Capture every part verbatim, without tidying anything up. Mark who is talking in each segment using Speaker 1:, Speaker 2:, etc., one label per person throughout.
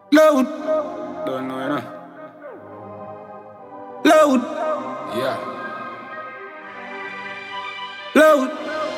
Speaker 1: Load.
Speaker 2: Don't know, you know.
Speaker 1: Load.
Speaker 2: Yeah.
Speaker 1: Load.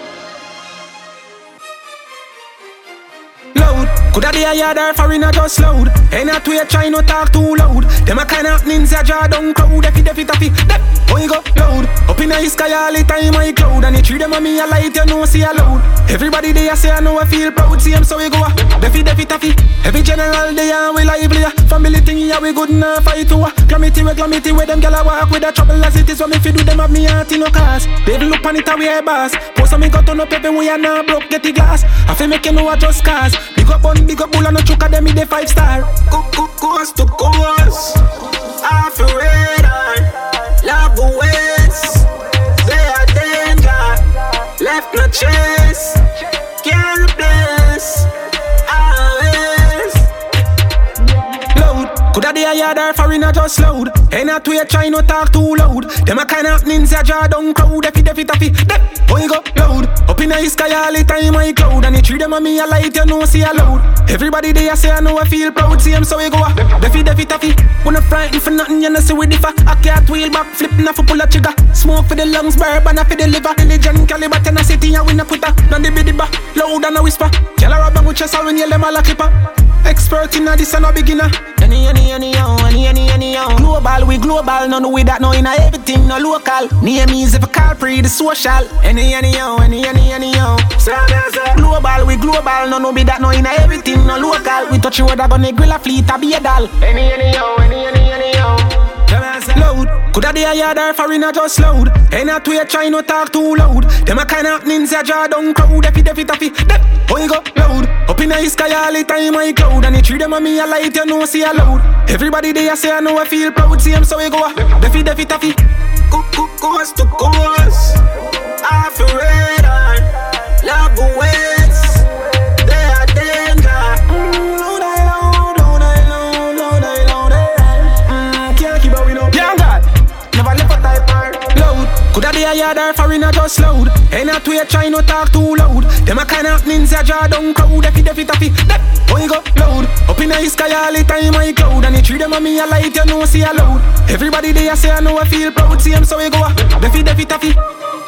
Speaker 1: Load. Coulda be a yard or foreign or just loud. Ain't not way try not talk too loud. Them a kind of ninja jaw down crowd. Defi defi taffy. Dep. How you go loud? Up in the sky all the time I cloud. And you treat them on me a light you know see a loud. Everybody they a say I know I feel proud. See them so we go a defi defi taffy. Every general they are we lively. Family thing yeah we good now fight to a Glamity we glamity where them gyal a walk with a trouble as it is. When me fi do them have me heart in no cars. They look on it a we a boss. Post on me got on up every way and now broke get the glass. I fi make you know I just cause. Big up on big up bull and no choke them in the five star.
Speaker 3: Go, go, coast to coast, off the radar, love the ways, they are danger, left no chase, can't replace, always.
Speaker 1: Loud, coulda be a yard or foreign or just loud. Ain't not way try not talk too loud. Them a kind of ninja jaw down crowd. Defi defi taffy, dep. How you go loud? Up in the sky all the time I cloud. And you treat them on me a light you know see a loud. Everybody they a say I know I feel proud. See them so we go a defi defi taffy. Wanna frighten for nothing you know see we differ. I can't wheel back flipping off a pull a trigger. Smoke for the lungs, bourbon for the liver. Diligent caliber ten a city and we no quitter. None the biddy ba, loud and a whisper. Tell her about with your soul when you them all a clipper. Expert in a this and a beginner.
Speaker 3: Any, any, any, yo, any, any, any, yo.
Speaker 1: Global, we global, none with that, no in a everything, no local. Name is if a call free, the social.
Speaker 3: Any, any, yo, any, any, any, yo.
Speaker 1: So, so, global, we global, none with that, no in a everything, no local. We touch you with a gun, a grill, a fleet, a be a doll.
Speaker 3: Any, any, yo, any, any, any, yo.
Speaker 1: Loud, coulda be a yard or foreign or just loud. Ain't not way try not talk too loud. Them a kind of ninja jaw down crowd. Defi defi taffy, dep. How you go loud? Up in the sky all the time I cloud. And you treat them on me a light you know see a loud. Everybody they a say I know I feel proud. See them so we go a defi defi taffy.
Speaker 3: Go, go, coast to coast, off the radar, love the ways, they are danger.
Speaker 1: Mm, loud I loud, loud I loud, loud I loud I. Mm, can't keep up with no. Young God, never left a type part. Loud, coulda be a yard or foreign or just loud. Ain't not way try not talk too loud. Them a kind of ninja jaw down crowd. Defi defi taffy, dep. How you go loud? Up in the sky all the time I cloud. And you treat them on me a light you know see a loud. Everybody they a say I know I feel proud. See them so we go a defi defi taffy.